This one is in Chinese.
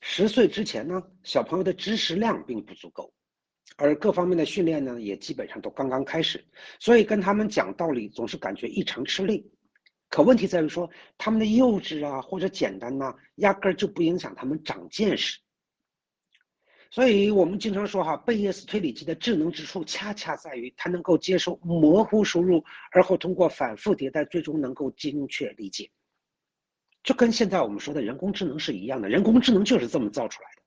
10岁之前呢，小朋友的知识量并不足够，而各方面的训练呢，也基本上都刚刚开始，所以跟他们讲道理总是感觉异常吃力。可问题在于说，他们的幼稚啊或者简单呐、压根儿就不影响他们长见识。所以我们经常说哈，贝叶斯推理机的智能之处，恰恰在于它能够接受模糊输入，而后通过反复迭代，最终能够精确理解。就跟现在我们说的人工智能是一样的，人工智能就是这么造出来的。